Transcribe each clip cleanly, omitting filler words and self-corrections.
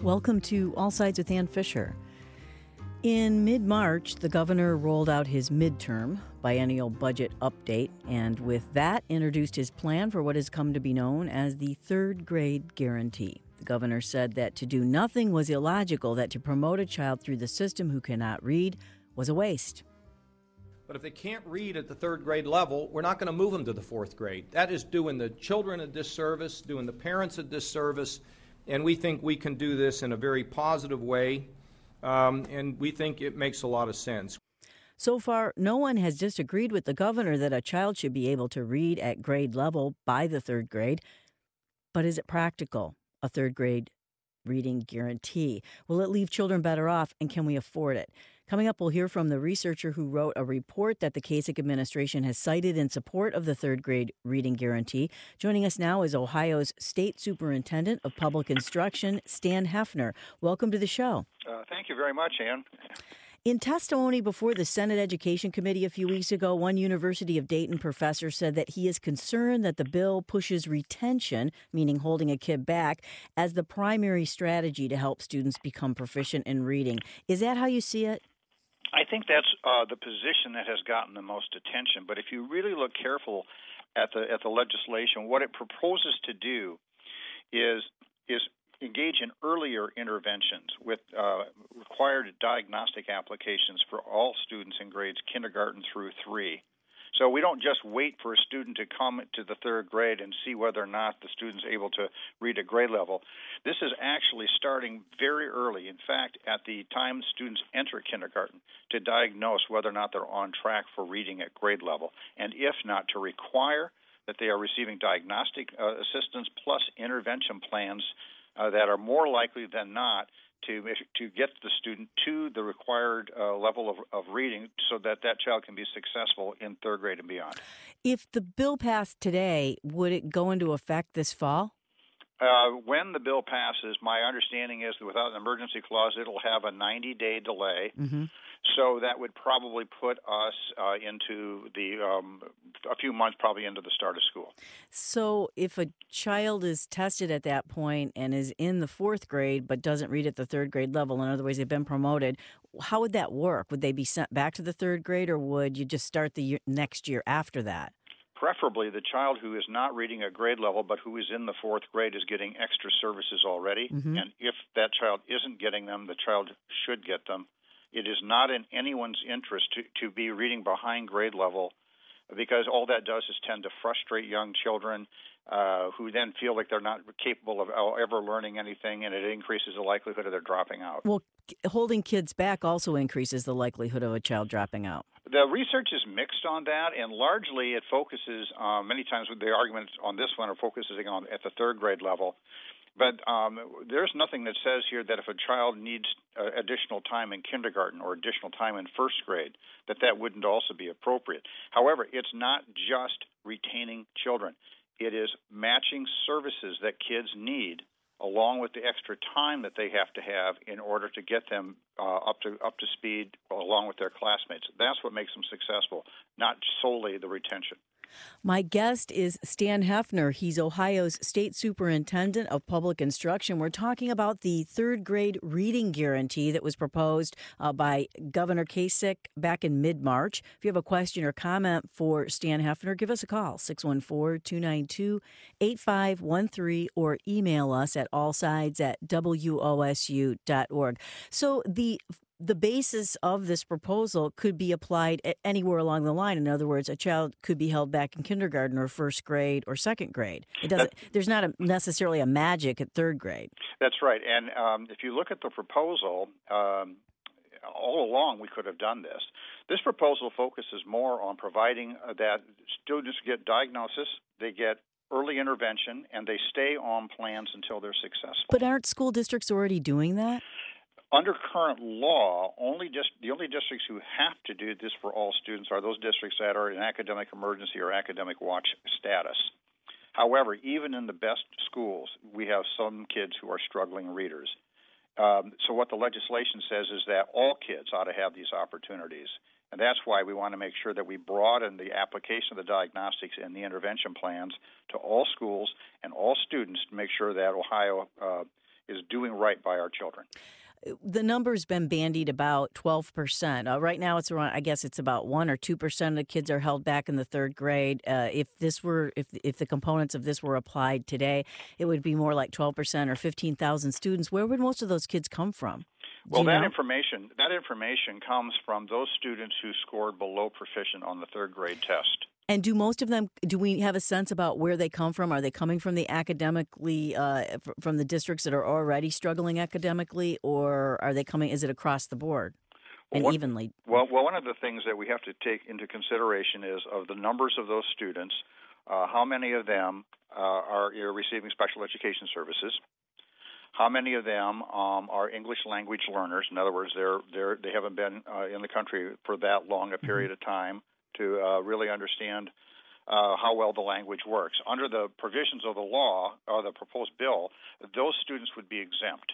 Welcome to All Sides with Ann Fisher. In mid-March, the governor rolled out his midterm biennial budget update, and with that, introduced his plan for what has come to be known as the third grade guarantee. The governor said that to do nothing was illogical, that to promote a child through the system who cannot read was a waste. But if they can't read at the third grade level, we're not going to move them to the fourth grade. That is doing the children a disservice, doing the parents a disservice, and we think we can do this in a very positive way, and we think it makes a lot of sense. So far, no one has disagreed with the governor that a child should be able to read at grade level by the third grade. But is it practical, a third grade reading guarantee? Will it leave children better off, and can we afford it? Coming up, we'll hear from the researcher who wrote a report that the Kasich administration has cited in support of the third grade reading guarantee. Joining us now is Ohio's State Superintendent of Public Instruction, Stan Heffner. Welcome to the show. Thank you very much, Ann. In testimony before the Senate Education Committee a few weeks ago, one University of Dayton professor said that he is concerned that the bill pushes retention, meaning holding a kid back, as the primary strategy to help students become proficient in reading. Is that how you see it? I think that's the position that has gotten the most attention. But if you really look careful at the legislation, what it proposes to do is engage in earlier interventions with required diagnostic applications for all students in grades kindergarten through 3. So we don't just wait for a student to come to the third grade and see whether or not the student's able to read at grade level. This is actually starting very early, in fact, at the time students enter kindergarten, to diagnose whether or not they're on track for reading at grade level, and if not, to require that they are receiving diagnostic assistance plus intervention plans that are more likely than not to get the student to the required level of reading so that child can be successful in third grade and beyond. If the bill passed today, would it go into effect this fall? When the bill passes, my understanding is that without an emergency clause, it'll have a 90-day delay. Mm-hmm. So that would probably put us into a few months, probably into the start of school. So if a child is tested at that point and is in the fourth grade but doesn't read at the third grade level, in other words, they've been promoted, how would that work? Would they be sent back to the third grade, or would you just start the next year after that? Preferably, the child who is not reading at grade level but who is in the fourth grade is getting extra services already. Mm-hmm. And if that child isn't getting them, the child should get them. It is not in anyone's interest to be reading behind grade level, because all that does is tend to frustrate young children who then feel like they're not capable of ever learning anything, and it increases the likelihood of their dropping out. Well, holding kids back also increases the likelihood of a child dropping out. The research is mixed on that, and largely it focuses, many times with the arguments on this one are focusing on at the third grade level. But there's nothing that says here that if a child needs additional time in kindergarten or additional time in first grade, that wouldn't also be appropriate. However, it's not just retaining children. It is matching services that kids need along with the extra time that they have to have in order to get them up to speed along with their classmates. That's what makes them successful, not solely the retention. My guest is Stan Heffner. He's Ohio's State Superintendent of Public Instruction. We're talking about the third grade reading guarantee that was proposed by Governor Kasich back in mid-March. If you have a question or comment for Stan Heffner, give us a call, 614-292-8513, or email us at allsides@wosu.org. So the basis of this proposal could be applied anywhere along the line. In other words, a child could be held back in kindergarten or first grade or second grade. There's not necessarily a magic at third grade. That's right. And if you look at the proposal, all along we could have done this. This proposal focuses more on providing that students get diagnosis, they get early intervention, and they stay on plans until they're successful. But aren't school districts already doing that? Under current law, the only districts who have to do this for all students are those districts that are in academic emergency or academic watch status. However, even in the best schools, we have some kids who are struggling readers. So what the legislation says is that all kids ought to have these opportunities. And that's why we want to make sure that we broaden the application of the diagnostics and the intervention plans to all schools and all students to make sure that Ohio doing right by our children. The number's been bandied about 12%. Right now, it's around. I guess it's about 1 or 2% of the kids are held back in the third grade. If the components of this were applied today, it would be more like 12% or 15,000 students. Where would most of those kids come from? Well, that information comes from those students who scored below proficient on the third grade test. And do most of them, do we have a sense about where they come from? Are they coming from the academically, from the districts that are already struggling academically, or are they coming, is it across the board and evenly? Well, one of the things that we have to take into consideration is of the numbers of those students, how many of them are receiving special education services, how many of them are English language learners. In other words, they haven't been in the country for that long a period of time to really understand how well the language works. Under the provisions of the law, or the proposed bill, those students would be exempt.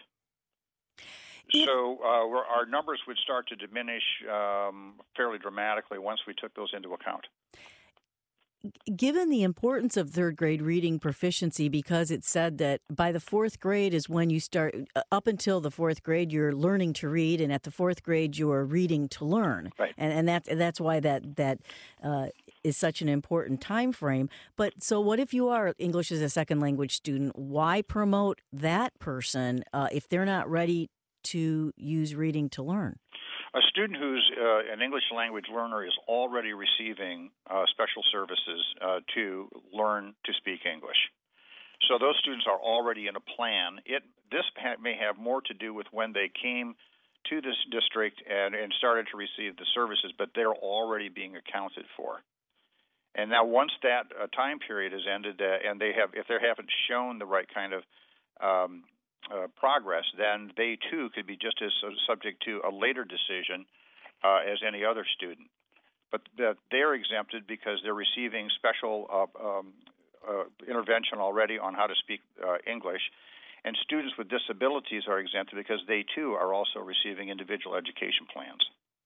So our numbers would start to diminish fairly dramatically once we took those into account. Given the importance of third grade reading proficiency, because it said that by the fourth grade is when you start, up until the fourth grade, you're learning to read, and at the fourth grade, you're reading to learn. Right. And that's why that is such an important time frame. But so what if you are English as a second language student? Why promote that person if they're not ready to use reading to learn? A student who's an English language learner is already receiving special services to learn to speak English. So those students are already in a plan. This may have more to do with when they came to this district and started to receive the services, but they're already being accounted for. And now once that time period is ended and if they haven't shown the right kind of progress, then they too could be just as subject to a later decision as any other student. But they're exempted because they're receiving special intervention already on how to speak English. And students with disabilities are exempted because they too are also receiving individual education plans.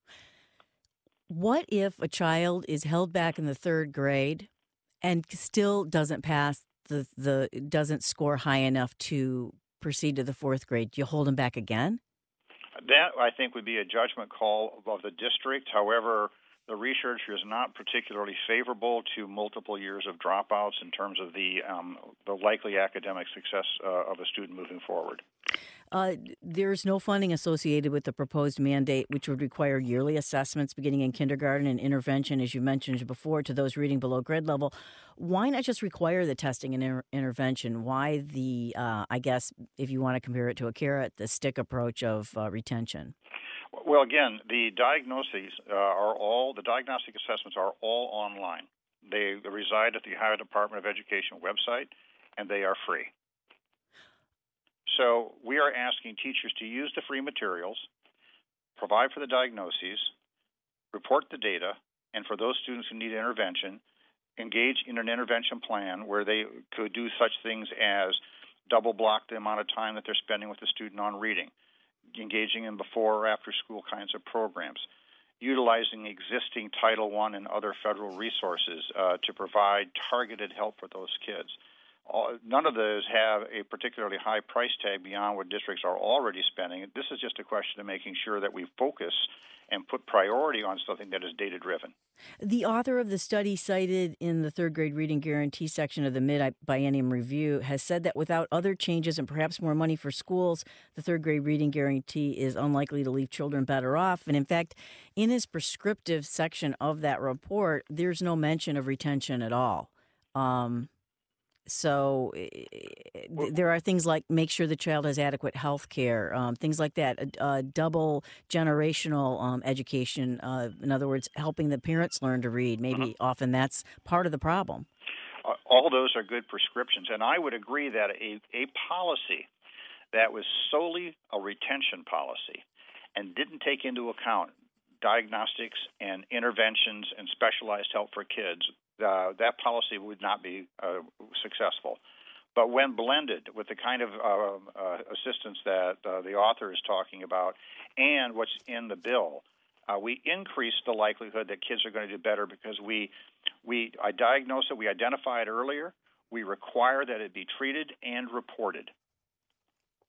What if a child is held back in the third grade and still doesn't pass doesn't score high enough to proceed to the fourth grade? Do you hold them back again? That, I think, would be a judgment call of the district. However, the research is not particularly favorable to multiple years of dropouts in terms of the likely academic success of a student moving forward. There's no funding associated with the proposed mandate, which would require yearly assessments beginning in kindergarten and intervention, as you mentioned before, to those reading below grade level. Why not just require the testing and intervention? Why the, I guess, if you want to compare it to a carrot, the stick approach of retention? Well, again, the diagnoses the diagnostic assessments are all online. They reside at the Ohio Department of Education website, and they are free. So we are asking teachers to use the free materials, provide for the diagnoses, report the data, and for those students who need intervention, engage in an intervention plan where they could do such things as double block the amount of time that they're spending with the student on reading, engaging in before or after school kinds of programs, utilizing existing Title I and other federal resources to provide targeted help for those kids. None of those have a particularly high price tag beyond what districts are already spending. This is just a question of making sure that we focus and put priority on something that is data-driven. The author of the study cited in the third grade reading guarantee section of the mid-biennium review has said that without other changes and perhaps more money for schools, the third grade reading guarantee is unlikely to leave children better off. And in fact, in his prescriptive section of that report, there's no mention of retention at all. So there are things like make sure the child has adequate health care, things like that, double generational education. In other words, helping the parents learn to read. Maybe often that's part of the problem. All those are good prescriptions. And I would agree that a policy that was solely a retention policy and didn't take into account diagnostics and interventions and specialized help for kids, that policy would not be successful. But when blended with the kind of assistance that the author is talking about and what's in the bill, we increase the likelihood that kids are going to do better because we diagnose it, we identify it earlier, we require that it be treated and reported.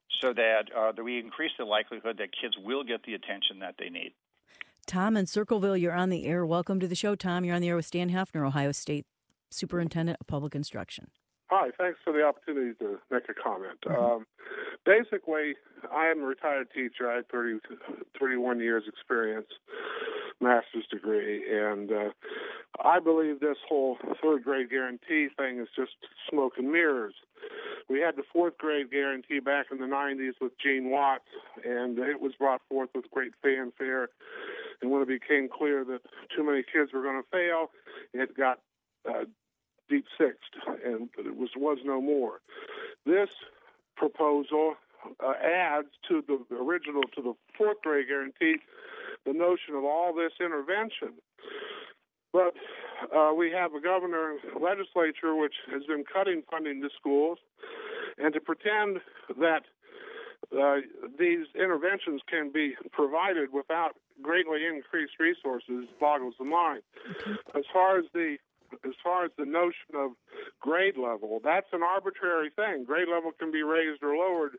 so that we increase the likelihood that kids will get the attention that they need. Tom in Circleville, you're on the air. Welcome to the show, Tom. You're on the air with Stan Hefner, Ohio State Superintendent of Public Instruction. Hi, thanks for the opportunity to make a comment. Basically, I am a retired teacher. I had 31 years experience, master's degree, and I believe this whole third grade guarantee thing is just smoke and mirrors. We had the fourth grade guarantee back in the 90s with Gene Watts, and it was brought forth with great fanfare. And when it became clear that too many kids were going to fail, it got deep sixed, and it was no more. This proposal adds to the original, to the fourth grade guarantee, the notion of all this intervention. But we have a governor and legislature which has been cutting funding to schools, and to pretend that these interventions can be provided without greatly increased resources boggles the mind. As far as the notion of grade level, that's an arbitrary thing. Grade level can be raised or lowered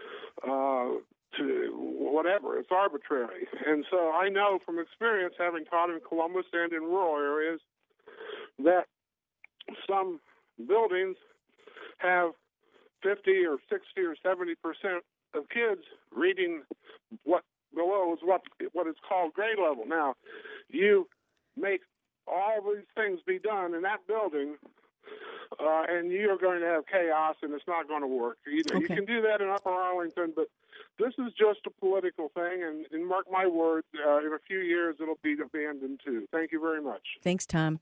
to whatever. It's arbitrary. And so I know from experience, having taught in Columbus and in rural areas, that some buildings have 50 or 60 or 70% of kids reading what below is what is called grade level. Now, you make all these things be done in that building, and you're going to have chaos, and it's not going to work. You can do that in Upper Arlington, but this is just a political thing, and mark my words, in a few years it'll be abandoned too. Thank you very much. Thanks, Tom.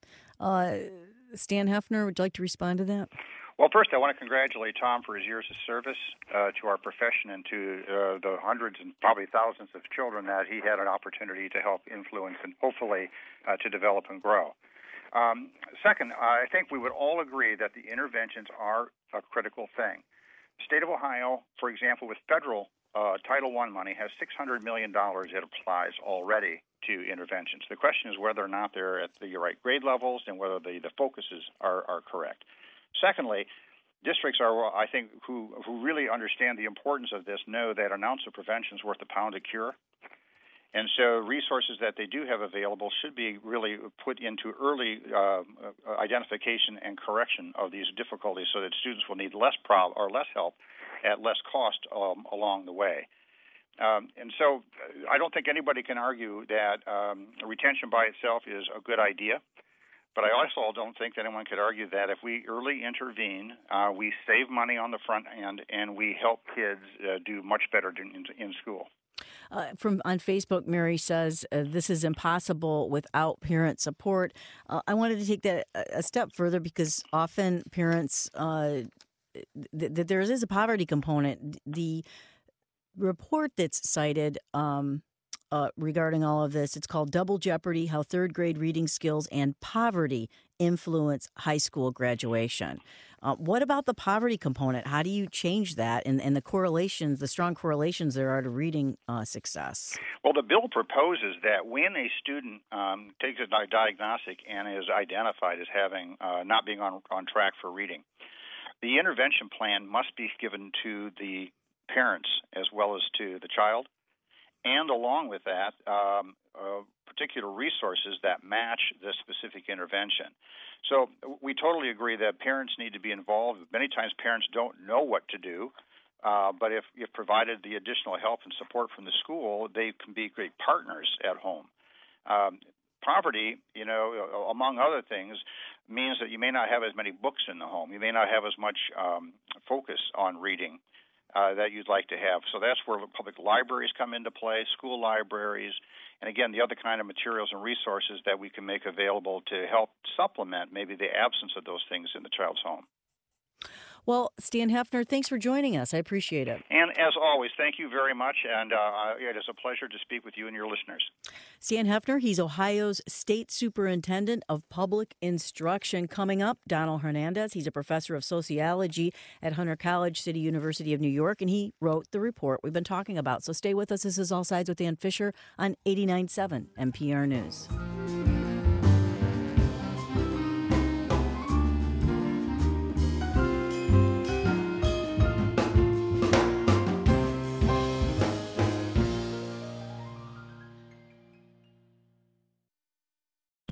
Stan Hefner, would you like to respond to that? Well, first, I want to congratulate Tom for his years of service to our profession and to the hundreds and probably thousands of children that he had an opportunity to help influence and hopefully to develop and grow. Second, I think we would all agree that the interventions are a critical thing. The state of Ohio, for example, with federal Title I money, has $600 million it applies already to interventions. The question is whether or not they're at the right grade levels and whether the focuses are correct. Secondly, districts are, I think, who really understand the importance of this know that an ounce of prevention is worth a pound of cure. And so resources that they do have available should be really put into early identification and correction of these difficulties so that students will need less help at less cost along the way. And so I don't think anybody can argue that retention by itself is a good idea. But I also don't think that anyone could argue that if we early intervene, we save money on the front end and we help kids do much better in school. On Facebook, Mary says, this is impossible without parent support. I wanted to take that a step further because often parents, there is a poverty component. The report that's cited regarding all of this, it's called Double Jeopardy, How Third Grade Reading Skills and Poverty Influence High School Graduation. What about the poverty component? How do you change that and the correlations, the strong correlations there are to reading success? Well, the bill proposes that when a student takes a diagnostic and is identified as having not being on track for reading, the intervention plan must be given to the parents as well as to the child. And along with that, particular resources that match the specific intervention. So we totally agree that parents need to be involved. Many times parents don't know what to do, but if provided the additional help and support from the school, they can be great partners at home. Poverty, among other things, means that you may not have as many books in the home. You may not have as much focus on reading that you'd like to have. So that's where public libraries come into play, school libraries, and again, the other kind of materials and resources that we can make available to help supplement maybe the absence of those things in the child's home. Well, Stan Hefner, thanks for joining us. I appreciate it. And as always, thank you very much, and it is a pleasure to speak with you and your listeners. Stan Hefner, he's Ohio's State Superintendent of Public Instruction. Coming up, Donald Hernandez. He's a professor of sociology at Hunter College, City University of New York, and he wrote the report we've been talking about. So stay with us. This is All Sides with Dan Fisher on 89.7 NPR News.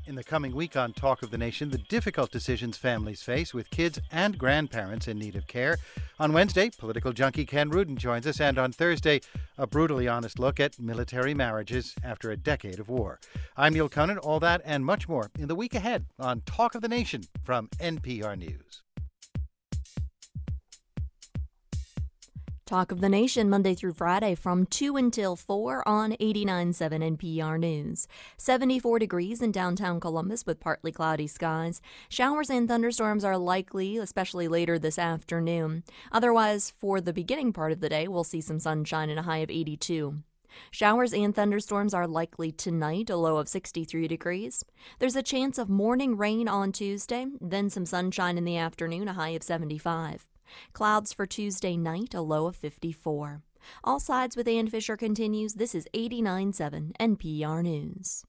In the coming week on Talk of the Nation, the difficult decisions families face with kids and grandparents in need of care. On Wednesday, political junkie Ken Rudin joins us, and on Thursday, a brutally honest look at military marriages after a decade of war. I'm Neil Conan. All that and much more in the week ahead on Talk of the Nation from NPR News. Talk of the Nation, Monday through Friday from 2 until 4 on 89.7 NPR News. 74 degrees in downtown Columbus with partly cloudy skies. Showers and thunderstorms are likely, especially later this afternoon. Otherwise, for the beginning part of the day, we'll see some sunshine and a high of 82. Showers and thunderstorms are likely tonight, a low of 63 degrees. There's a chance of morning rain on Tuesday, then some sunshine in the afternoon, a high of 75. Clouds for Tuesday night, a low of 54. All Sides with Ann Fisher continues. This is 89.7 NPR News.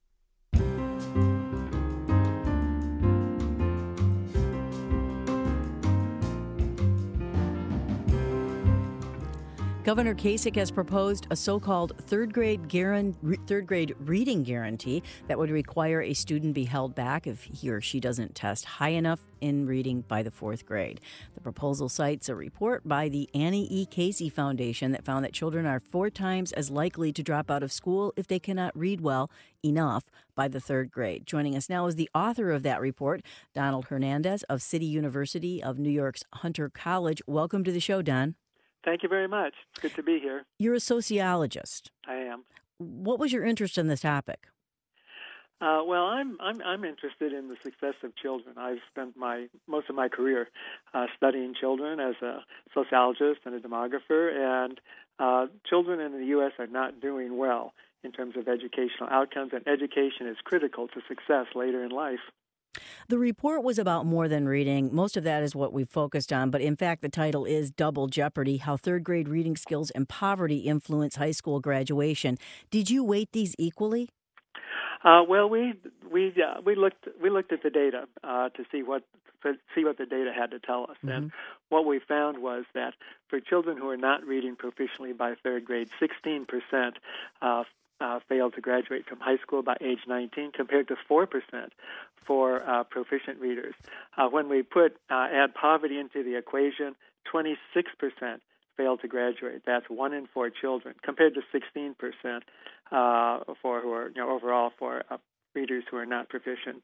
Governor Kasich has proposed a so-called third grade reading guarantee that would require a student be held back if he or she doesn't test high enough in reading by the fourth grade. The proposal cites a report by the Annie E. Casey Foundation that found that children are 4 times as likely to drop out of school if they cannot read well enough by the third grade. Joining us now is the author of that report, Donald Hernandez of City University of New York's Hunter College. Welcome to the show, Don. Thank you very much. It's good to be here. You're a sociologist. I am. What was your interest in this topic? Well, I'm interested in the success of children. I've spent most of my career studying children as a sociologist and a demographer, and children in the U.S. are not doing well in terms of educational outcomes, and education is critical to success later in life. The report was about more than reading. Most of that is what we focused on, but in fact, the title is Double Jeopardy: How Third Grade Reading Skills and Poverty Influence High School Graduation. Did you weight these equally? Well, we looked at the data to see what the data had to tell us, and what we found was that for children who are not reading proficiently by third grade, 16% failed to graduate from high school by age 19, compared to 4% for proficient readers. When we add poverty into the equation, 26% failed to graduate. That's 1 in 4 children, compared to 16% for who are overall for readers who are not proficient.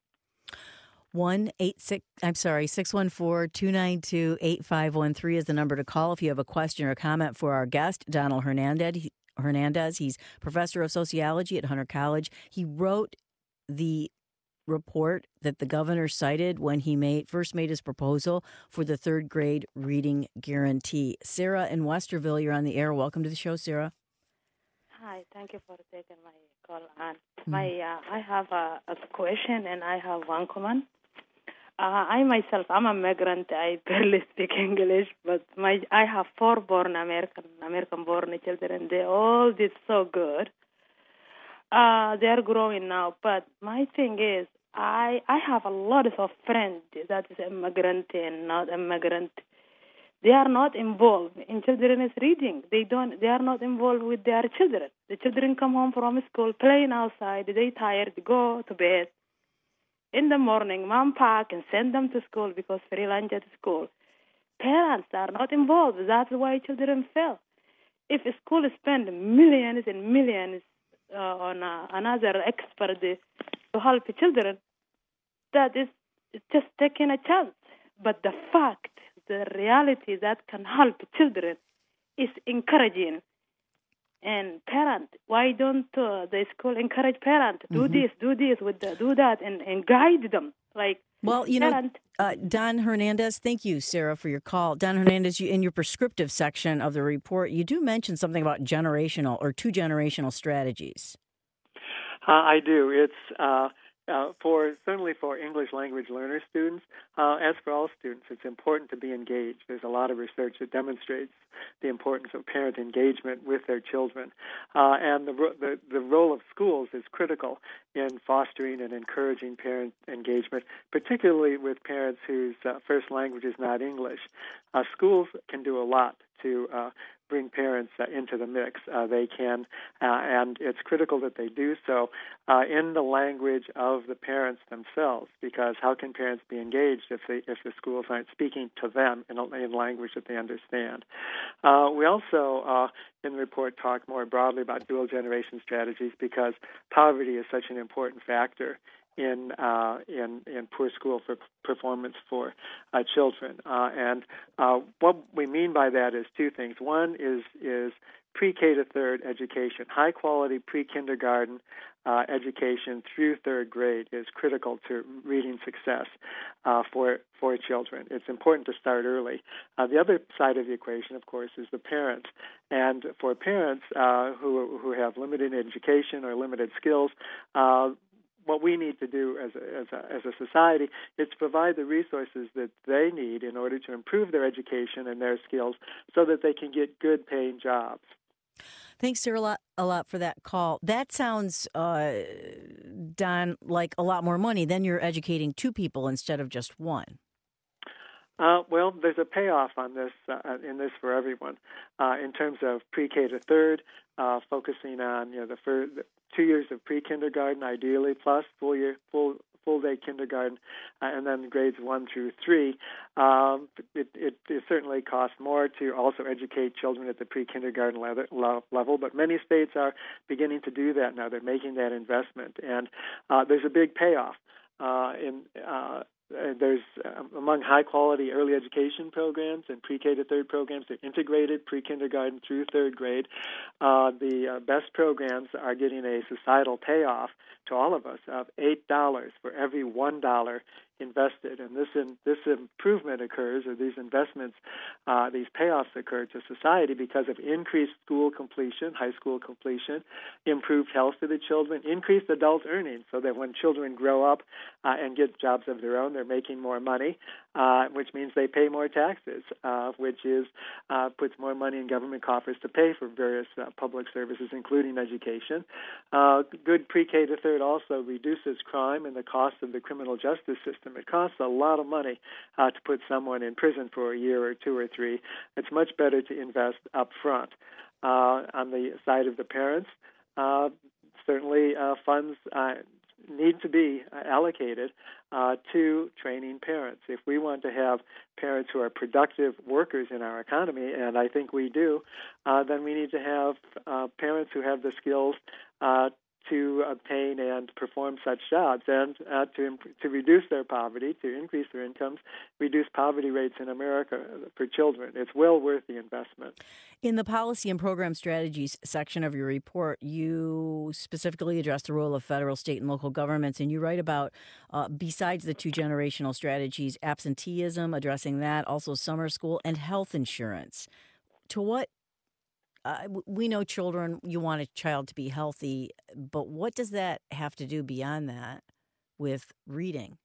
614-292-8513 is the number to call if you have a question or comment for our guest, Donald Hernandez. He's professor of sociology at Hunter College. He wrote the report that the governor cited when he first made his proposal for the third grade reading guarantee. Sarah in Westerville, you're on the air. Welcome to the show, Sarah. Hi, thank you for taking my call. And I have a question, and I have one comment. I myself, I'm a migrant. I barely speak English, but I have 4 American-born children. They all did so good. They're growing now, but my thing is, I have a lot of friends that is immigrant and not immigrant. They are not involved in children's reading. They are not involved with their children. The children come home from school, playing outside. They tired, go to bed. In the morning, mom pack and send them to school because free lunch at school. Parents are not involved. That's why children fail. If a school spend millions and millions on another expert to help children, that is just taking a chance. But the reality that can help children is encouraging. And parents, why don't the school encourage parents? Do this, do that, and guide them. Don Hernandez, thank you, Sarah, for your call. Don Hernandez, in your prescriptive section of the report, you do mention something about generational or 2-generational strategies. I do. It's certainly for English language learner students, as for all students, it's important to be engaged. There's a lot of research that demonstrates the importance of parent engagement with their children. And the role of schools is critical in fostering and encouraging parent engagement, particularly with parents whose first language is not English. Schools can do a lot to bring parents into the mix. They can, and it's critical that they do so in the language of the parents themselves, because how can parents be engaged if the schools aren't speaking to them in language that they understand? We also, in the report, talk more broadly about dual generation strategies because poverty is such an important factor in poor school performance for children. And what we mean by that is two things. One is pre-K to third education. High quality pre-kindergarten education through third grade is critical to reading success for children. It's important to start early. The other side of the equation, of course, is the parents. And for parents who have limited education or limited skills, what we need to do as a society is to provide the resources that they need in order to improve their education and their skills so that they can get good paying jobs. Thanks, sir, a lot for that call. That sounds, Don, like a lot more money. Then you're educating two people instead of just one. Well, there's a payoff on this in this for everyone in terms of pre-K to third, focusing on the 2 years of pre-kindergarten, ideally, plus full-day kindergarten, and then grades 1 through 3. It certainly costs more to also educate children at the pre-kindergarten level, but many states are beginning to do that now. They're making that investment, and there's a big payoff there's among high-quality early education programs and pre-K to third programs, they're integrated pre-kindergarten through third grade. The best programs are getting a societal payoff to all of us of $8 for every $1 invested. And this improvement occurs, or these investments, these payoffs occur to society because of increased school completion, high school completion, improved health to the children, increased adult earnings, so that when children grow up and get jobs of their own, they're making more money, which means they pay more taxes, which puts more money in government coffers to pay for various public services, including education. Good pre-K to third also reduces crime and the cost of the criminal justice system. It costs a lot of money to put someone in prison for a year or 2 or 3. It's much better to invest up front. On the side of the parents, certainly funds need to be allocated to training parents. If we want to have parents who are productive workers in our economy, and I think we do, then we need to have parents who have the skills to obtain and perform such jobs, and to reduce their poverty, to increase their incomes, reduce poverty rates in America for children. It's well worth the investment. In the policy and program strategies section of your report, you specifically address the role of federal, state, and local governments, and you write about, besides the 2 generational strategies, absenteeism, addressing that, also summer school, and health insurance. To what we know children, you want a child to be healthy, but what does that have to do beyond that with reading?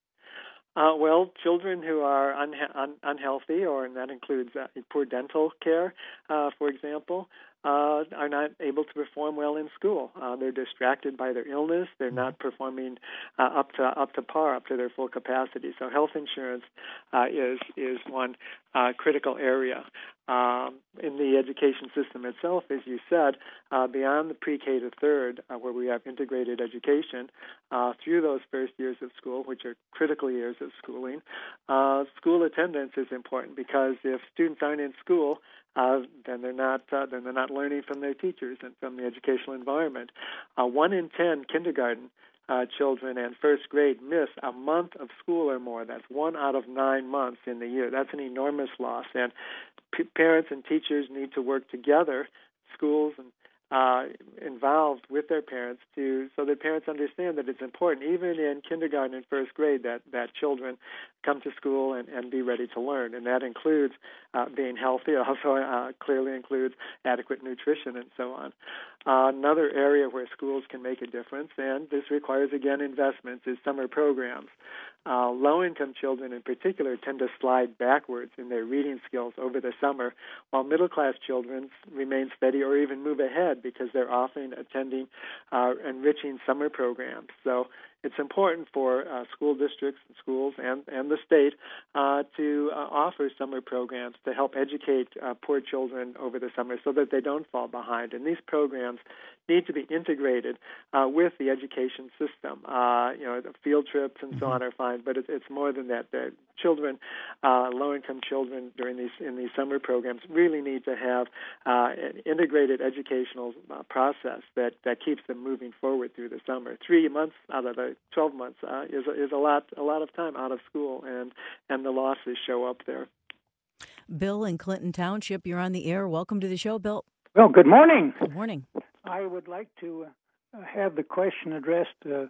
Well, children who are unhealthy, and that includes poor dental care, for example, are not able to perform well in school. They're distracted by their illness. They're not performing up to par, up to their full capacity. So health insurance is one critical area. In the education system itself, as you said, beyond the pre-K to third, where we have integrated education, through those first years of school, which are critical years of schooling, school attendance is important, because if students aren't in school, then they're not learning from their teachers and from the educational environment. 1 in 10 kindergarten children and first grade miss a month of school or more. That's 1 out of 9 months in the year. That's an enormous loss, and parents and teachers need to work together, schools and involved with their parents, so that parents understand that it's important, even in kindergarten and first grade, that children come to school and be ready to learn. And that includes being healthy. It also clearly includes adequate nutrition and so on. Another area where schools can make a difference, and this requires, again, investments, is summer programs. Low-income children in particular tend to slide backwards in their reading skills over the summer, while middle-class children remain steady or even move ahead because they're often attending enriching summer programs. So it's important for school districts, schools, and the state to offer summer programs to help educate poor children over the summer so that they don't fall behind. And these programs need to be integrated with the education system. The field trips and so on are fine, but it's more than that. The children, low-income children in these summer programs really need to have an integrated educational process that keeps them moving forward through the summer. 3 months out of the 12 months is a lot of time out of school, and the losses show up there. Bill in Clinton Township, you're on the air. Welcome to the show, Bill. Well, good morning. Good morning. I would like to have the question addressed as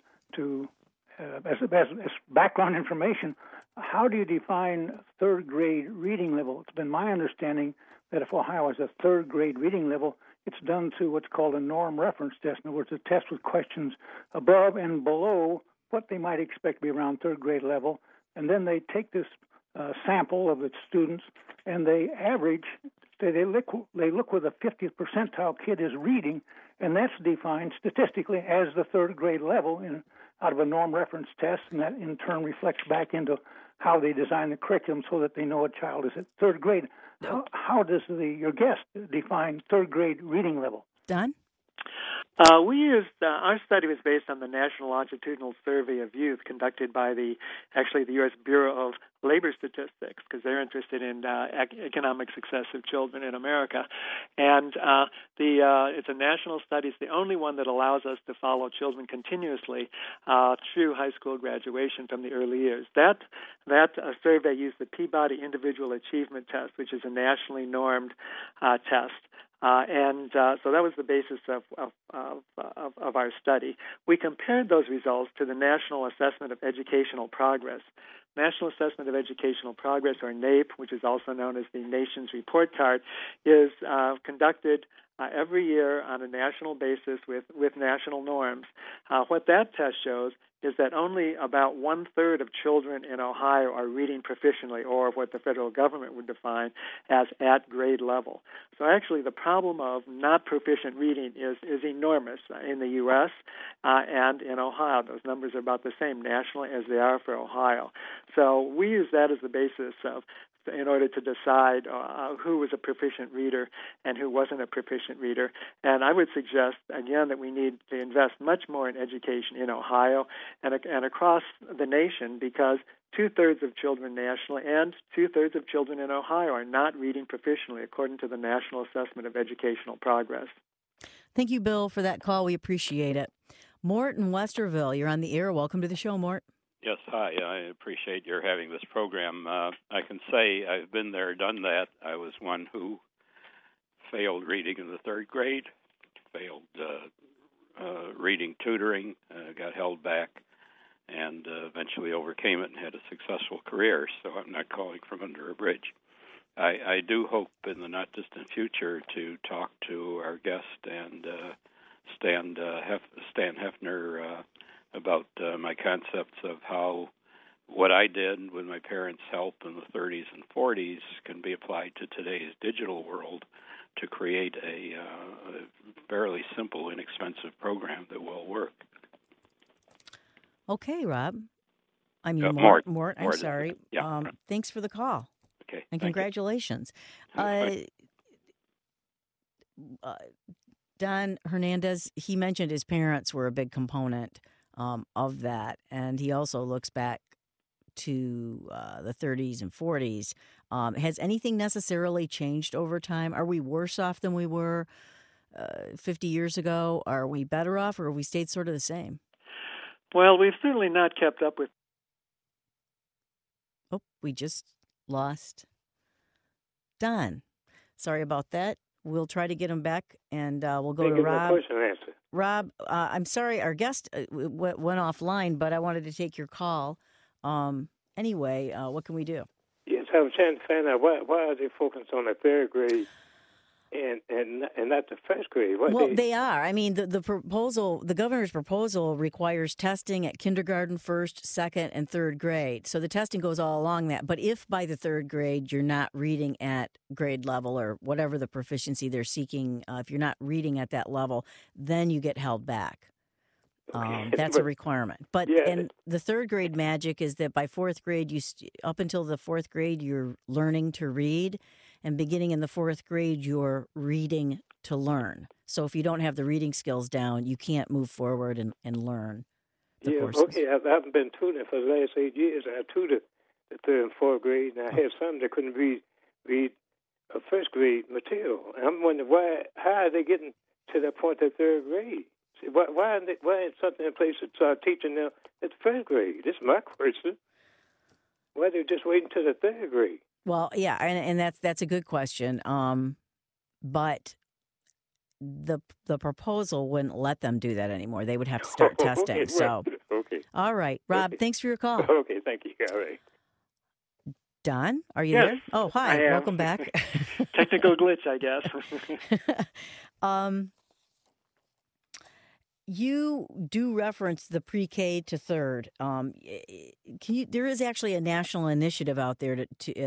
background information. How do you define third grade reading level? It's been my understanding that if Ohio has a third grade reading level, it's done through what's called a norm reference test. In other words, a test with questions above and below what they might expect to be around third grade level, and then they take this sample of the students and they average. They look where the 50th percentile kid is reading, and that's defined statistically as the third grade level out of a norm reference test, and that in turn reflects back into how they design the curriculum so that they know a child is at third grade. How does your guest define third grade reading level? Don? We used our study was based on the National Longitudinal Survey of Youth conducted by the U.S. Bureau of Labor Statistics, because they're interested in economic success of children in America. And it's a national study. It's the only one that allows us to follow children continuously through high school graduation from the early years. That survey used the Peabody Individual Achievement Test, which is a nationally normed test. So that was the basis of our study. We compared those results to the National Assessment of Educational Progress. National Assessment of Educational Progress, or NAEP, which is also known as the Nation's Report Card, is conducted every year on a national basis with national norms. What that test shows is that only about 1/3 of children in Ohio are reading proficiently, or what the federal government would define as at grade level. So actually the problem of not proficient reading is enormous in the U.S. And in Ohio. Those numbers are about the same nationally as they are for Ohio. So we use that as the basis in order to decide who was a proficient reader and who wasn't a proficient reader. And I would suggest, again, that we need to invest much more in education in Ohio and across the nation, because 2/3 of children nationally and 2/3 of children in Ohio are not reading proficiently, according to the National Assessment of Educational Progress. Thank you, Bill, for that call. We appreciate it. Mort in Westerville, you're on the air. Welcome to the show, Mort. Yes, hi. I appreciate your having this program. I can say I've been there, done that. I was one who failed reading in the third grade, failed reading tutoring, got held back, and eventually overcame it and had a successful career, so I'm not calling from under a bridge. I do hope in the not-distant future to talk to our guest and Stan Hefner about my concepts of how what I did with my parents' help in the 30s and 40s can be applied to today's digital world to create a fairly simple, inexpensive program that will work. Okay, Rob. I mean, Mort, I'm sorry. Yeah. Thanks for the call. Okay. And congratulations. Don Hernandez, he mentioned his parents were a big component of that, and he also looks back to the 30s and 40s. Has anything necessarily changed over time? Are we worse off than we were 50 years ago? Are we better off, or have we stayed sort of the same? Well, we've certainly not kept up with... Oh, we just lost Don. Sorry about that. We'll try to get him back, and we'll go to Rob. Question and answer. Rob, I'm sorry, our guest went offline, but I wanted to take your call. Anyway, what can we do? Yes, I was trying to find out why are they focused on the third grade and not the first grade? They are. I mean, the proposal, the governor's proposal requires testing at kindergarten, first, second, and third grade. So the testing goes all along that. But if by the third grade you're not reading at grade level or whatever the proficiency they're seeking, if you're not reading at that level, then you get held back. That's a requirement. But Yeah. and the third grade magic is that by fourth grade, up until the fourth grade, you're learning to read, and beginning in the fourth grade, you're reading to learn. So if you don't have the reading skills down, you can't move forward and learn the courses. Okay. I haven't been tutoring for the last 8 years. I tutored the third and fourth grade, and I had some that couldn't read first grade material. And I'm wondering how are they getting to that point at third grade? See, why is something in place to start teaching them at the first grade? This is my question. Why are they just waiting to the third grade? Well, yeah, and that's a good question. But the proposal wouldn't let them do that anymore. They would have to start testing. Okay, So, okay. All right, Rob, Okay. thanks for your call. Okay, thank you. All right. Don, are you Yes, there? Oh, hi. I am. Welcome back. Technical glitch, I guess. You do reference the pre-K to third. There is actually a national initiative out there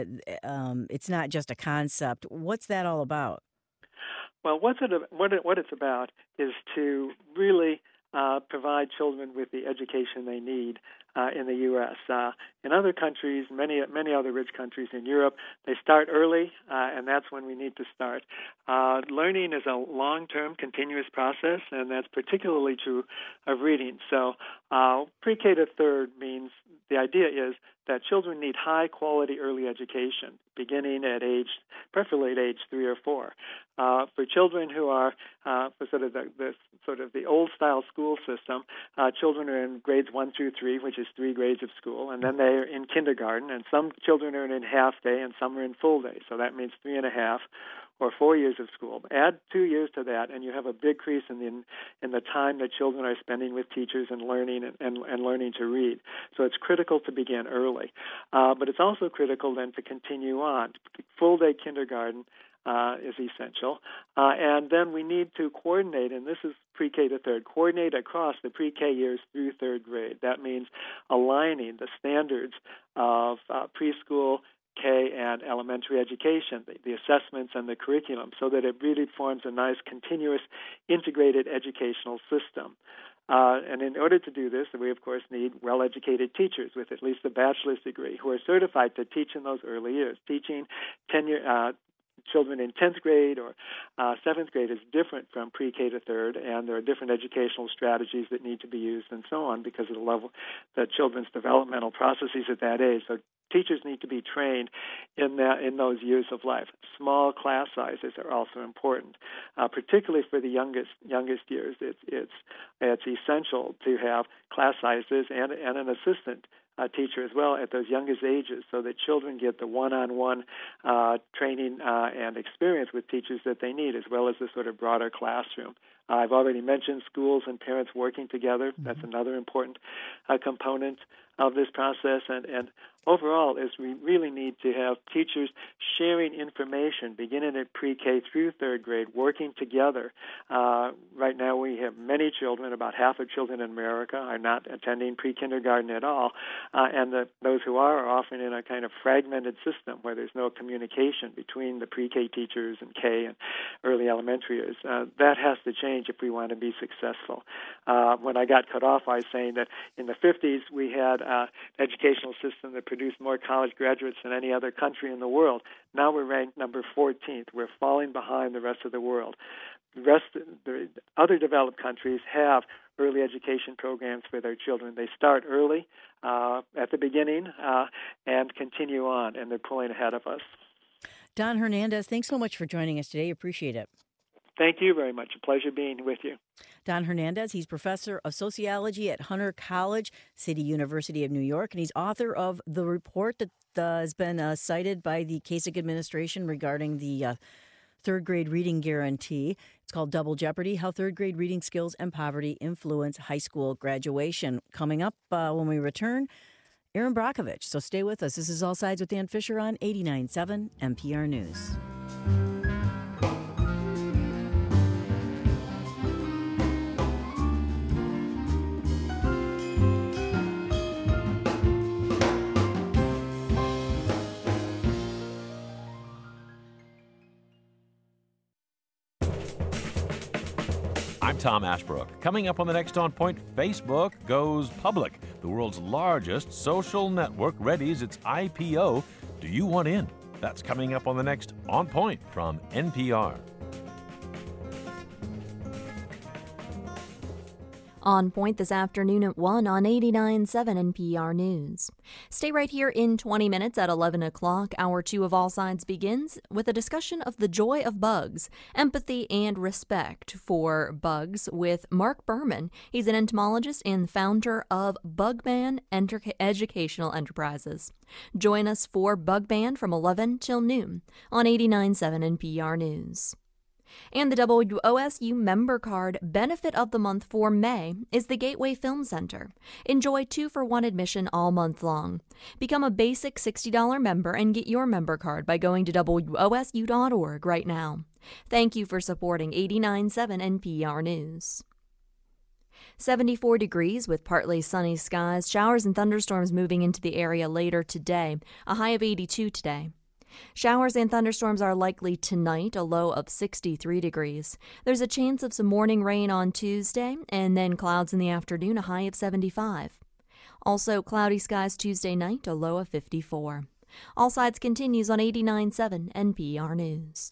it's not just a concept. What's that all about? Well, what it's about is to really provide children with the education they need in the U.S. In other countries, many other rich countries in Europe, they start early, and that's when we need to start. Learning is a long-term, continuous process, and that's particularly true of reading. So pre-K to third means the idea is that children need high-quality early education, beginning at preferably at age 3 or 4. For children who are for sort of the old-style school system, children are in grades 1 through 3, which is 3 grades of school, and then they're in kindergarten, and some children are in half day and some are in full day. So that means 3.5 or 4 years of school. Add 2 years to that, and you have a big increase in the time that children are spending with teachers and learning and learning to read. So it's critical to begin early, but it's also critical then to continue on. Full day kindergarten is essential, and then we need to coordinate, and this is pre-K to third, coordinate across the pre-K years through third grade. That means aligning the standards of preschool, K, and elementary education, the assessments and the curriculum, so that it really forms a nice, continuous, integrated educational system. And in order to do this, we, of course, need well-educated teachers with at least a bachelor's degree who are certified to teach in those early years. Teaching children in 10th grade or 7th grade is different from pre-K to third, and there are different educational strategies that need to be used and so on because of the level, the children's developmental processes at that age. So teachers need to be trained in those years of life. Small class sizes are also important, particularly for the youngest years. It's essential to have class sizes and an assistant teacher as well at those youngest ages, so that children get the one-on-one training and experience with teachers that they need, as well as the sort of broader classroom. I've already mentioned schools and parents working together. That's another important component of this process. And overall, is we really need to have teachers sharing information, beginning at pre-K through third grade, working together. Right now we have many children, about half of children in America are not attending pre-kindergarten at all, and those who are often in a kind of fragmented system where there's no communication between the pre-K teachers and K and early elementary years. That has to change if we want to be successful. When I got cut off, I was saying that in the 50s we had an educational system that produced more college graduates than any other country in the world. Now we're ranked number 14th. We're falling behind the rest of the world. The other developed countries have early education programs for their children. They start early at the beginning and continue on, and they're pulling ahead of us. Don Hernandez, thanks so much for joining us today. Appreciate it. Thank you very much. A pleasure being with you. Don Hernandez, he's professor of sociology at Hunter College, City University of New York, and he's author of the report that has been cited by the Kasich administration regarding the third grade reading guarantee. It's called Double Jeopardy, How Third Grade Reading Skills and Poverty Influence High School Graduation. Coming up when we return, Aaron Brockovich. So stay with us. This is All Sides with Dan Fisher on 89.7 NPR News. I'm Tom Ashbrook. Coming up on the next On Point, Facebook goes public. The world's largest social network readies its IPO. Do you want in? That's coming up on the next On Point from NPR. On Point this afternoon at 1 on 89.7 NPR News. Stay right here in 20 minutes at 11 o'clock. Hour 2 of All Sides begins with a discussion of the joy of bugs, empathy and respect for bugs with Mark Berman. He's an entomologist and founder of Bugman Educational Enterprises. Join us for Bugman from 11 till noon on 89.7 NPR News. And the WOSU member card benefit of the month for May is the Gateway Film Center. Enjoy 2-for-1 admission all month long. Become a basic $60 member and get your member card by going to WOSU.org right now. Thank you for supporting 89.7 NPR News. 74 degrees with partly sunny skies, showers and thunderstorms moving into the area later today, a high of 82 today. Showers and thunderstorms are likely tonight, a low of 63 degrees. There's a chance of some morning rain on Tuesday, and then clouds in the afternoon, a high of 75. Also, cloudy skies Tuesday night, a low of 54. All Sides continues on 89.7 NPR News.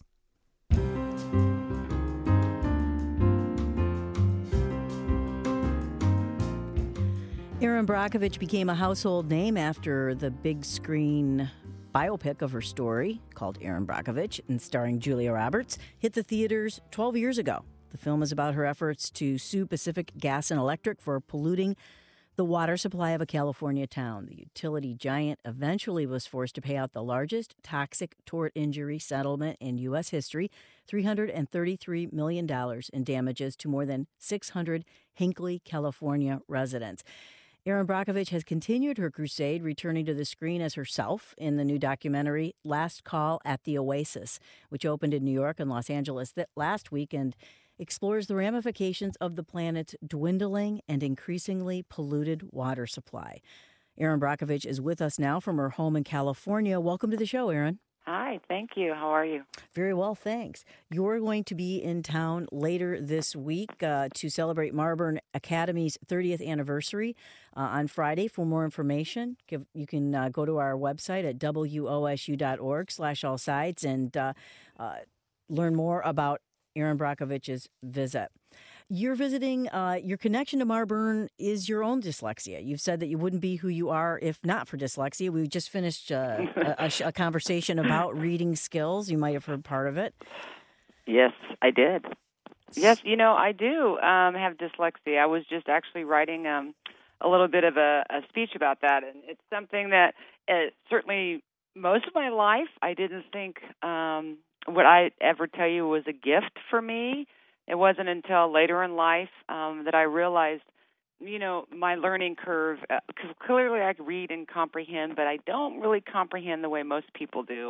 Erin Brockovich became a household name after the big screen biopic of her story, called Erin Brockovich and starring Julia Roberts, hit the theaters 12 years ago. The film is about her efforts to sue Pacific Gas and Electric for polluting the water supply of a California town. The utility giant eventually was forced to pay out the largest toxic tort injury settlement in U.S. history, $333 million in damages to more than 600 Hinckley, California residents. Erin Brockovich has continued her crusade, returning to the screen as herself in the new documentary Last Call at the Oasis, which opened in New York and Los Angeles last week and explores the ramifications of the planet's dwindling and increasingly polluted water supply. Erin Brockovich is with us now from her home in California. Welcome to the show, Erin. Hi, thank you. How are you? Very well, thanks. You're going to be in town later this week to celebrate Marburn Academy's 30th anniversary on Friday. For more information, you can go to our website at wosu.org/allsides and learn more about Erin Brockovich's visit. You're visiting, your connection to Marburn is your own dyslexia. You've said that you wouldn't be who you are if not for dyslexia. We just finished a conversation about reading skills. You might have heard part of it. Yes, I did. Yes, I do have dyslexia. I was just actually writing a little bit of a speech about that, and it's something that certainly most of my life I didn't think what I ever tell you was a gift for me. It wasn't until later in life that I realized, my learning curve, because clearly I read and comprehend, but I don't really comprehend the way most people do.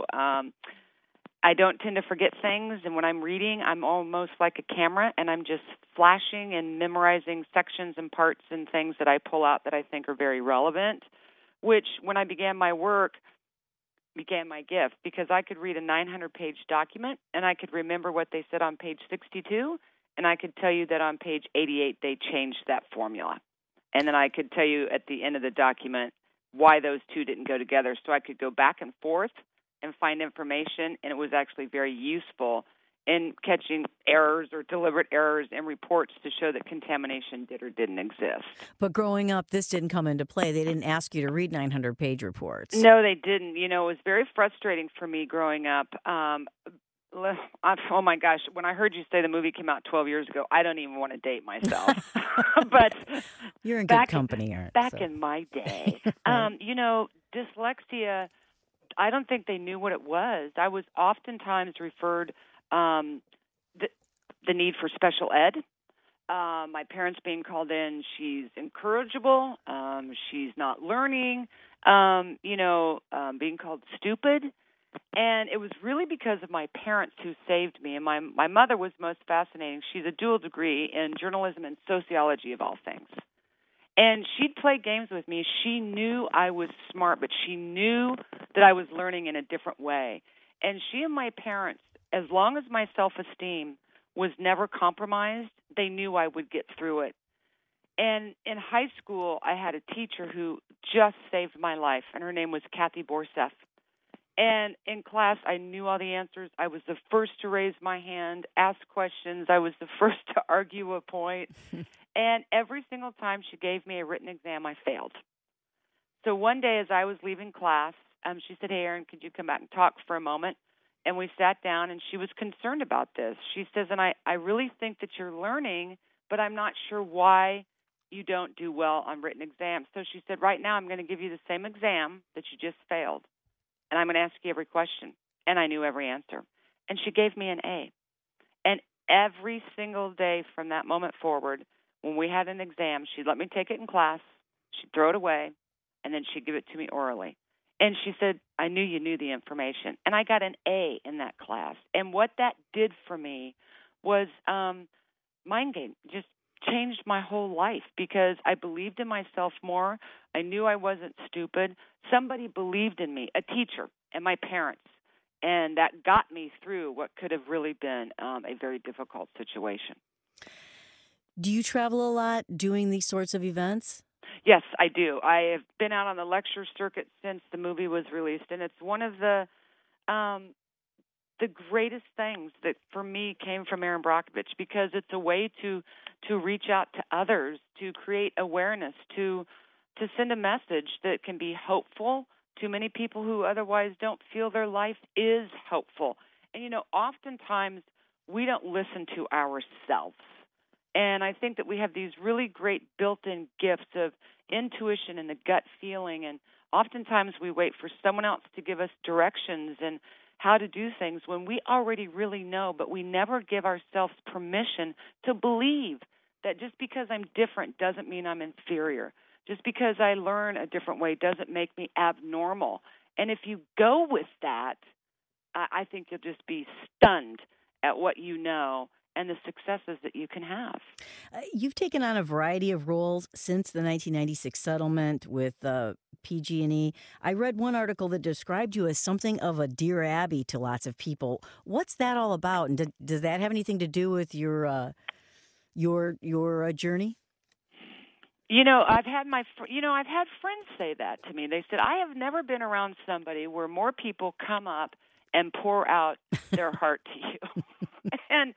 I don't tend to forget things, and when I'm reading, I'm almost like a camera, and I'm just flashing and memorizing sections and parts and things that I pull out that I think are very relevant, which when I began my work, began my gift, because I could read a 900-page document, and I could remember what they said on page 62, and I could tell you that on page 88 they changed that formula. And then I could tell you at the end of the document why those two didn't go together. So I could go back and forth and find information, and it was actually very useful in catching errors or deliberate errors in reports to show that contamination did or didn't exist. But growing up, this didn't come into play. They didn't ask you to read 900-page reports. No, they didn't. It was very frustrating for me growing up. Oh, my gosh. When I heard you say the movie came out 12 years ago, I don't even want to date myself. But you're in good company, Erin. In my day, dyslexia, I don't think they knew what it was. I was oftentimes referred the need for special ed. My parents being called in, she's incorrigible, she's not learning, being called stupid. And it was really because of my parents who saved me. And my mother was most fascinating. She's a dual degree in journalism and sociology, of all things. And she'd play games with me. She knew I was smart, but she knew that I was learning in a different way. And she and my parents, as long as my self-esteem was never compromised, they knew I would get through it. And in high school, I had a teacher who just saved my life, and her name was Kathy Borseth. And in class, I knew all the answers. I was the first to raise my hand, ask questions. I was the first to argue a point. And every single time she gave me a written exam, I failed. So one day as I was leaving class, she said, "Hey, Erin, could you come back and talk for a moment?" And we sat down, and she was concerned about this. She says, "And I really think that you're learning, but I'm not sure why you don't do well on written exams." So she said, "Right now I'm going to give you the same exam that you just failed, and I'm going to ask you every question." And I knew every answer. And she gave me an A. And every single day from that moment forward, when we had an exam, she'd let me take it in class, she'd throw it away, and then she'd give it to me orally. And she said, "I knew you knew the information." And I got an A in that class. And what that did for me was mind game, just changed my whole life because I believed in myself more. I knew I wasn't stupid. Somebody believed in me, a teacher and my parents. And that got me through what could have really been a very difficult situation. Do you travel a lot doing these sorts of events? Yes, I do. I have been out on the lecture circuit since the movie was released, and it's one of the greatest things that for me came from Erin Brockovich because it's a way to reach out to others, to create awareness, to send a message that can be hopeful to many people who otherwise don't feel their life is hopeful. And, oftentimes we don't listen to ourselves. And I think that we have these really great built-in gifts of intuition and the gut feeling. And oftentimes we wait for someone else to give us directions and how to do things when we already really know, but we never give ourselves permission to believe that just because I'm different doesn't mean I'm inferior. Just because I learn a different way doesn't make me abnormal. And if you go with that, I think you'll just be stunned at what you know and the successes that you can have. You've taken on a variety of roles since the 1996 settlement with PG&E. I read one article that described you as something of a Dear Abby to lots of people. What's that all about? And does that have anything to do with your journey? I've had friends say that to me. They said, "I have never been around somebody where more people come up and pour out their heart to you." And,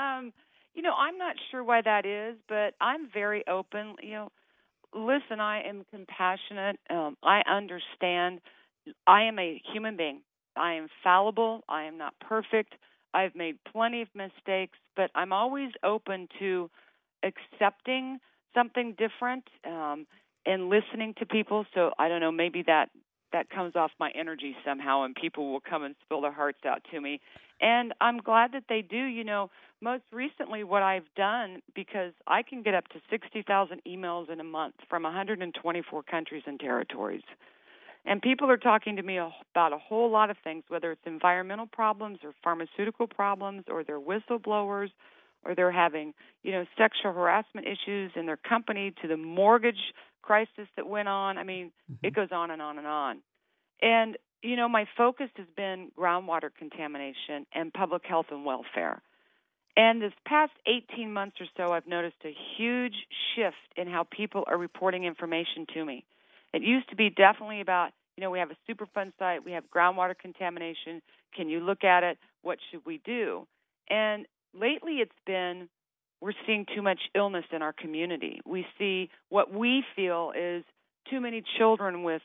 I'm not sure why that is, but I'm very open. Listen, I am compassionate. I understand. I am a human being. I am fallible. I am not perfect. I've made plenty of mistakes, but I'm always open to accepting something different and listening to people. So I don't know, maybe that comes off my energy somehow, and people will come and spill their hearts out to me. And I'm glad that they do. Most recently what I've done, because I can get up to 60,000 emails in a month from 124 countries and territories. And people are talking to me about a whole lot of things, whether it's environmental problems or pharmaceutical problems, or they're whistleblowers, or they're having, sexual harassment issues in their company, to the mortgage crisis that went on. I mean, It goes on and on and on. And, my focus has been groundwater contamination and public health and welfare. And this past 18 months or so, I've noticed a huge shift in how people are reporting information to me. It used to be definitely about, we have a Superfund site, we have groundwater contamination. Can you look at it? What should we do? And lately it's been, we're seeing too much illness in our community. We see what we feel is too many children with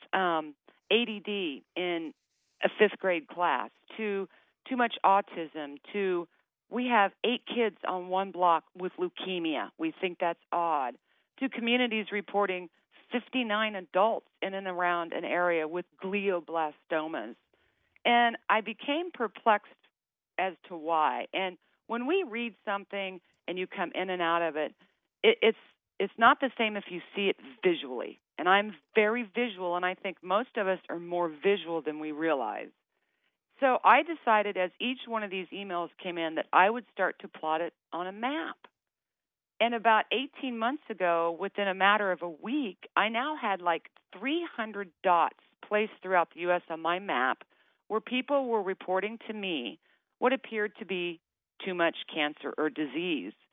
ADD in a fifth grade class, too much autism, we have 8 kids on one block with leukemia. We think that's odd. To communities reporting 59 adults in and around an area with glioblastomas. And I became perplexed as to why. And when we read something and you come in and out of it, it's not the same if you see it visually. And I'm very visual, and I think most of us are more visual than we realize. So I decided as each one of these emails came in that I would start to plot it on a map. And about 18 months ago, within a matter of a week, I now had like 300 dots placed throughout the U.S. on my map where people were reporting to me what appeared to be too much cancer or disease.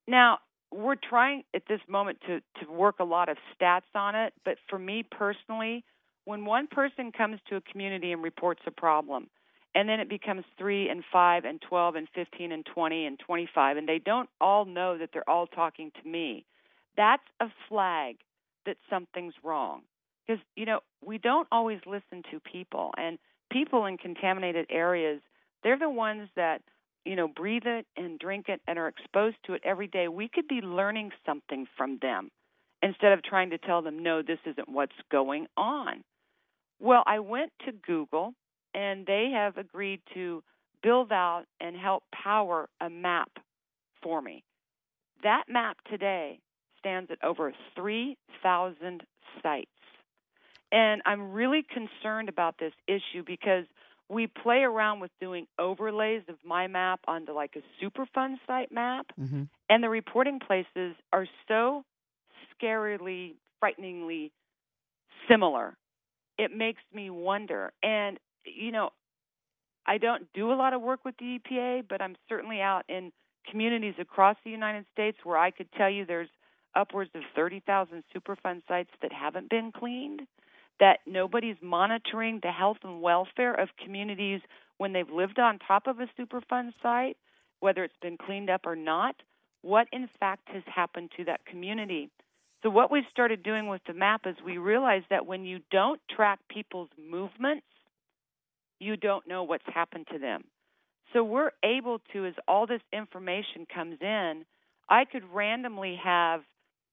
Now, we're trying at this moment to work a lot of stats on it, but for me personally, when one person comes to a community and reports a problem, and then it becomes 3 and 5 and 12 and 15 and 20 and 25, and they don't all know that they're all talking to me, that's a flag that something's wrong. Because, we don't always listen to people, and people in contaminated areas, they're the ones that, breathe it and drink it and are exposed to it every day. We could be learning something from them instead of trying to tell them, no, this isn't what's going on. Well, I went to Google, and they have agreed to build out and help power a map for me. That map today stands at over 3,000 sites. And I'm really concerned about this issue because we play around with doing overlays of my map onto like a Superfund site map, and the reporting places are so scarily, frighteningly similar. It makes me wonder. And, I don't do a lot of work with the EPA, but I'm certainly out in communities across the United States where I could tell you there's upwards of 30,000 Superfund sites that haven't been cleaned, that nobody's monitoring the health and welfare of communities when they've lived on top of a Superfund site, whether it's been cleaned up or not, what in fact has happened to that community. So what we started doing with the map is we realized that when you don't track people's movements, you don't know what's happened to them. So we're able to, as all this information comes in, I could randomly have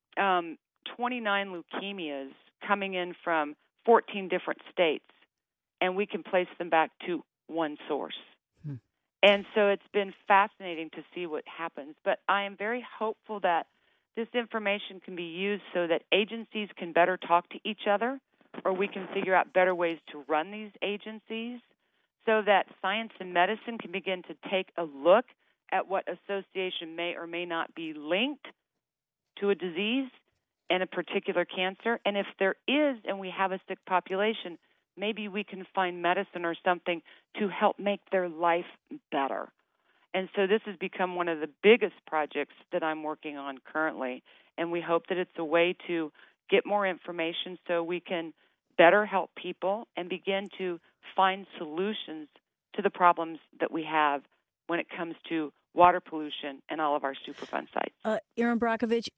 29 leukemias coming in from 14 different states, and we can place them back to one source. And so it's been fascinating to see what happens. But I am very hopeful that this information can be used so that agencies can better talk to each other, or we can figure out better ways to run these agencies so that science and medicine can begin to take a look at what association may or may not be linked to a disease and a particular cancer. And if there is, and we have a sick population, maybe we can find medicine or something to help make their life better. And so this has become one of the biggest projects that I'm working on currently. And we hope that it's a way to get more information so we can better help people and begin to find solutions to the problems that we have when it comes to water pollution and all of our Superfund sites. Erin Brockovich,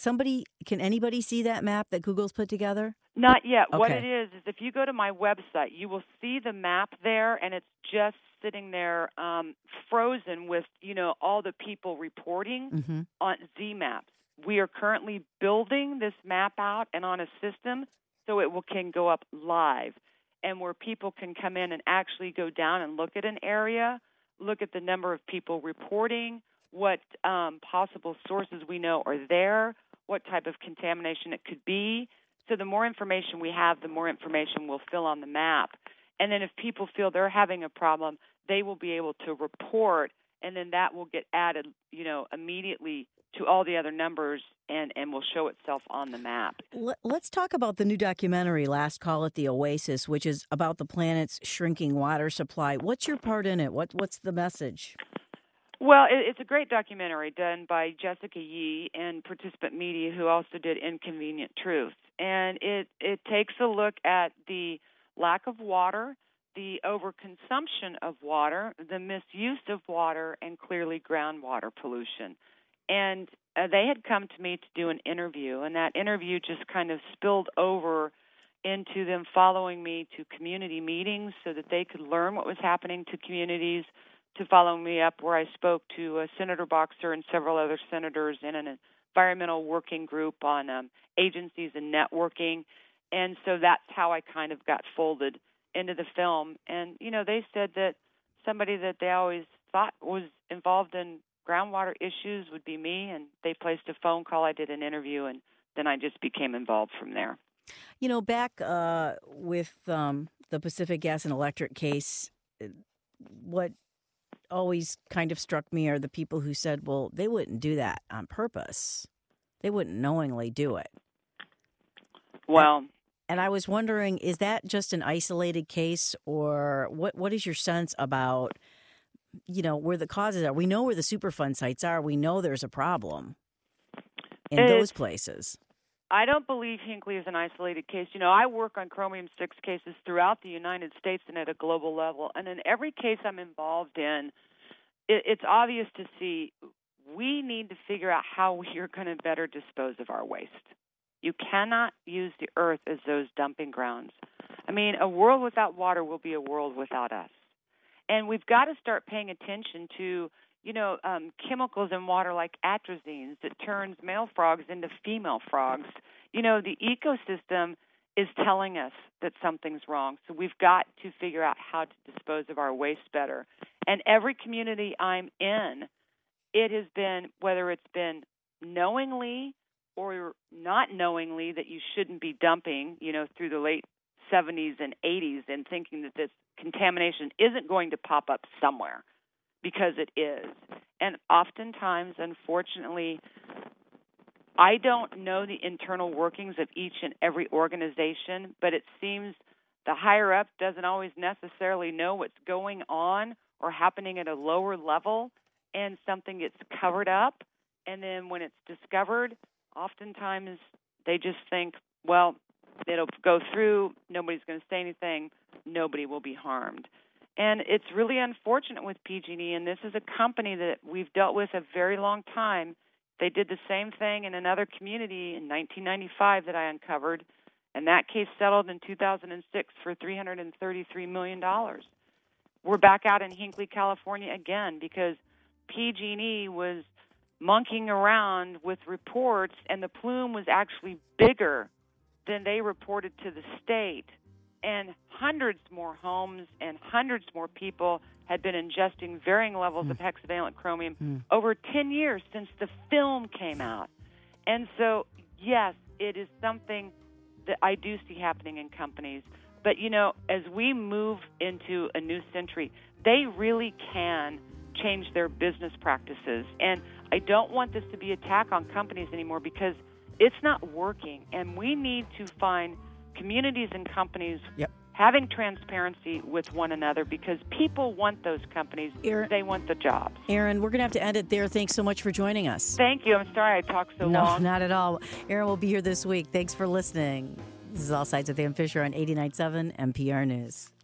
can anybody see that map that Google's put together? Not yet. Okay. What it is if you go to my website, you will see the map there, and it's just sitting there frozen with, all the people reporting on ZMaps. We are currently building this map out and on a system so it can go up live, and where people can come in and actually go down and look at an area, look at the number of people reporting, what possible sources we know are there, what type of contamination it could be. So the more information we have, the more information we'll fill on the map. And then if people feel they're having a problem, they will be able to report, and then that will get added, immediately to all the other numbers and will show itself on the map. Let's talk about the new documentary, Last Call at the Oasis, which is about the planet's shrinking water supply. What's your part in it? What's the message? Well, it's a great documentary done by Jessica Yee and Participant Media, who also did Inconvenient Truth. And it takes a look at the lack of water, the overconsumption of water, the misuse of water, and clearly groundwater pollution. And they had come to me to do an interview, and that interview just kind of spilled over into them following me to community meetings so that they could learn what was happening to communities, to follow me up where I spoke to Senator Boxer and several other senators in an environmental working group on agencies and networking. And so that's how I kind of got folded into the film. And, they said that somebody that they always thought was involved in groundwater issues would be me, and they placed a phone call. I did an interview, and then I just became involved from there. Back with the Pacific Gas and Electric case, what always kind of struck me are the people who said, well, they wouldn't do that on purpose. They wouldn't knowingly do it. Well, and I was wondering, is that just an isolated case, or what is your sense about, where the causes are? We know where the Superfund sites are. We know there's a problem. in those places. I don't believe Hinckley is an isolated case. I work on chromium-6 cases throughout the United States and at a global level. And in every case I'm involved in, it's obvious to see we need to figure out how we are going to better dispose of our waste. You cannot use the earth as those dumping grounds. I mean, a world without water will be a world without us. And we've got to start paying attention to chemicals in water like atrazines that turns male frogs into female frogs. The ecosystem is telling us that something's wrong. So we've got to figure out how to dispose of our waste better. And every community I'm in, it has been, whether it's been knowingly or not knowingly that you shouldn't be dumping, through the late 70s and 80s and thinking that this contamination isn't going to pop up somewhere. Because it is. And oftentimes, unfortunately, I don't know the internal workings of each and every organization, but it seems the higher up doesn't always necessarily know what's going on or happening at a lower level, and something gets covered up. And then when it's discovered, oftentimes they just think, well, it'll go through, nobody's going to say anything, nobody will be harmed. And it's really unfortunate with PG&E, and this is a company that we've dealt with a very long time. They did the same thing in another community in 1995 that I uncovered, and that case settled in 2006 for $333 million. We're back out in Hinckley, California again because PG&E was monkeying around with reports, and the plume was actually bigger than they reported to the state. And hundreds more homes and hundreds more people had been ingesting varying levels of hexavalent chromium over 10 years since the film came out. And so, yes, it is something that I do see happening in companies. But, as we move into a new century, they really can change their business practices. And I don't want this to be an attack on companies anymore because it's not working. And we need to find communities and companies having transparency with one another because people want those companies. They want the jobs. Erin, we're going to have to end it there. Thanks so much for joining us. Thank you. I'm sorry I talked so long. No, not at all. Erin will be here this week. Thanks for listening. This is All Sides with Ann Fisher on 89.7 NPR News.